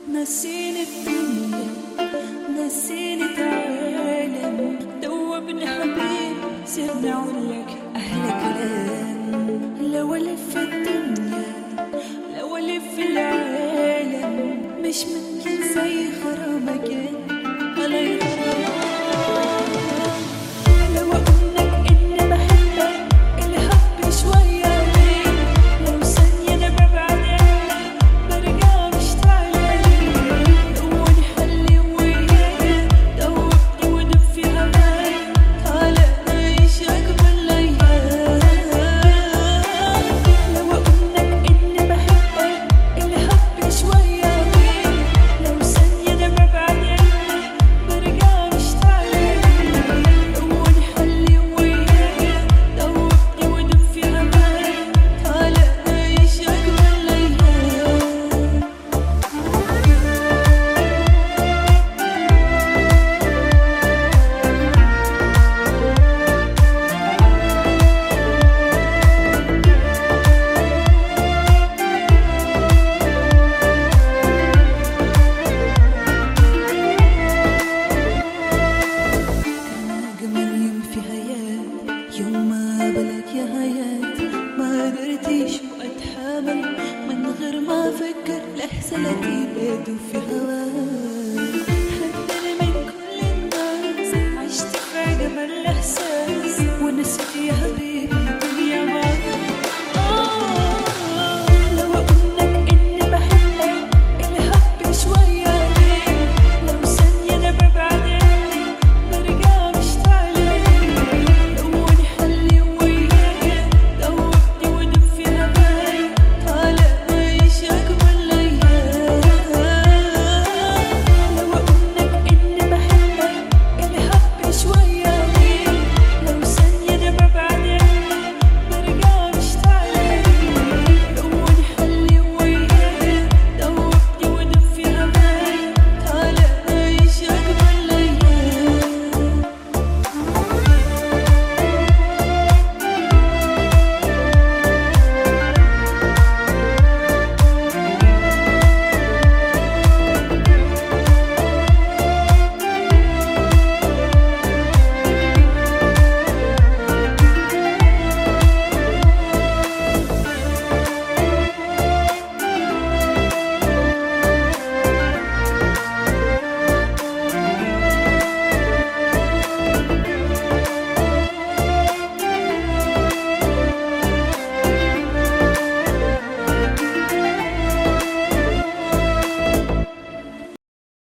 نسيني الدنيا، نسيني العالم، دوبني حبيب سيبني أقولك أحلى كلام. لو ألف الدنيا، لو ألف العالم، مش ممكن زي غرامك علي غرام. لو أقولك إني بحبك الحب شوية عليك، لو ثانية أنا ببعد عنك برجع مشتاق ليك. دوبني حلي وياك، دوبني ودفي هواك، تعالى نعيش أجمل أيام. لو أقولك إني بحبك الحب شوية عليك، لو ثانية أنا ببعد عنك برجع مشتاق ليك. دوبني حلي وياك، دوبني ودفي هواك، تعالى نعيش أجمل أيام. أجمل يوم في حياتي يوم ما قابلك يا حياتي، ما قدرتش وأتحمل من غير ما أفكر لحظة لا تبعد في هواك.